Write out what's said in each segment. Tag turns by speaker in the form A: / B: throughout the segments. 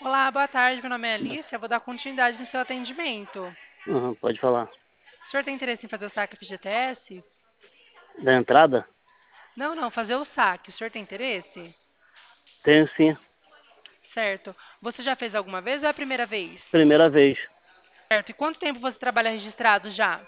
A: Olá, boa tarde. Meu nome é Alice. Eu vou dar continuidade no seu atendimento.
B: Uhum, pode falar.
A: O senhor tem interesse em fazer o saque FGTS?
B: Da entrada?
A: Não, não, fazer o saque. O senhor tem interesse?
B: Tenho sim.
A: Certo. Você já fez alguma vez ou é a primeira vez?
B: Primeira vez.
A: Certo. E quanto tempo você trabalha registrado já?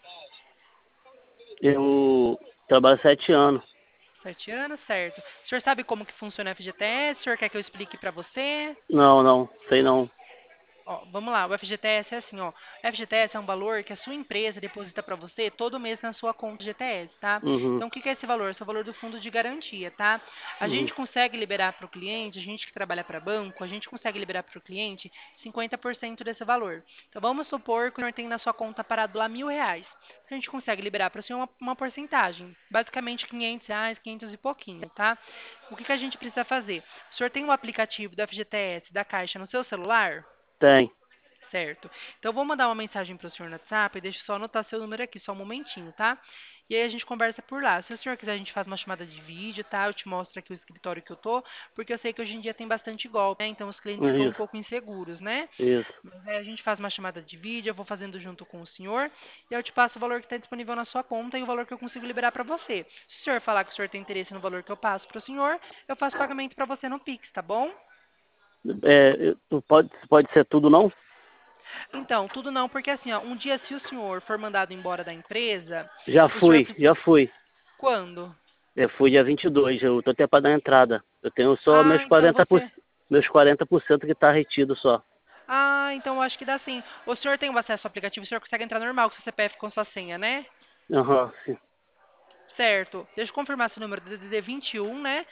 B: Eu trabalho 7 anos.
A: 7 anos, certo. O senhor sabe como que funciona o FGTS? O senhor quer que eu explique para você?
B: Não, não, sei não.
A: Ó, vamos lá, o FGTS é assim, ó. O FGTS é um valor que a sua empresa deposita para você todo mês na sua conta GTS, tá?
B: Uhum,
A: Então, o que que é esse valor? Esse é o valor do fundo de garantia, tá? A
B: uhum,
A: gente consegue liberar para o cliente, a gente que trabalha para banco, a gente consegue liberar para o cliente 50% desse valor. Então, vamos supor que o senhor tem na sua conta parado lá R$ 1.000. A gente consegue liberar para o senhor uma porcentagem, basicamente R$ 500, 500 e pouquinho, tá? O que que a gente precisa fazer? O senhor tem o aplicativo do FGTS, da Caixa, no seu celular?
B: tem.
A: Certo. Então, eu vou mandar uma mensagem para o senhor no WhatsApp, deixa eu só anotar seu número aqui, só um momentinho, tá? E aí a gente conversa por lá. Se o senhor quiser, a gente faz uma chamada de vídeo, tá? Eu te mostro aqui o escritório que eu tô, porque eu sei que hoje em dia tem bastante golpe, né? Então os clientes ficam um
B: Isso,
A: pouco inseguros, né?
B: isso.
A: Mas aí a gente faz uma chamada de vídeo, eu vou fazendo junto com o senhor, e eu te passo o valor que está disponível na sua conta e o valor que eu consigo liberar para você. Se o senhor falar que o senhor tem interesse no valor que eu passo para o senhor, eu faço pagamento para você no Pix, tá bom?
B: Tu pode ser tudo não?
A: Então, tudo não, porque assim, ó, um dia se o senhor for mandado embora da empresa,
B: Já
A: o senhor
B: fui,
A: precisa.
B: já fui.
A: Quando?
B: Eu fui dia 22. Eu tô até para dar entrada. Eu tenho só
A: Ah, então você.
B: meus 40% que tá retido só.
A: Ah, então eu acho que dá sim. O senhor tem o acesso ao aplicativo, o senhor consegue entrar normal com seu CPF com sua senha, né?
B: Aham, sim.
A: Certo. Deixa eu confirmar seu número, DDD 21, né?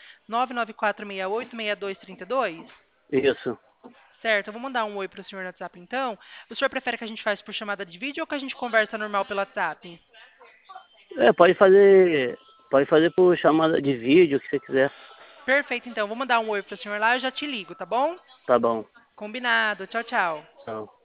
A: 994686232.
B: Isso.
A: Certo, eu vou mandar um oi pro senhor no WhatsApp então. O senhor prefere que a gente faça por chamada de vídeo ou que a gente conversa normal pelo WhatsApp?
B: É, pode fazer por chamada de vídeo, o que você quiser.
A: Perfeito, então. Vou mandar um oi pro senhor lá e eu já te ligo, tá bom?
B: Tá bom.
A: Combinado. Tchau, tchau.
B: Tchau.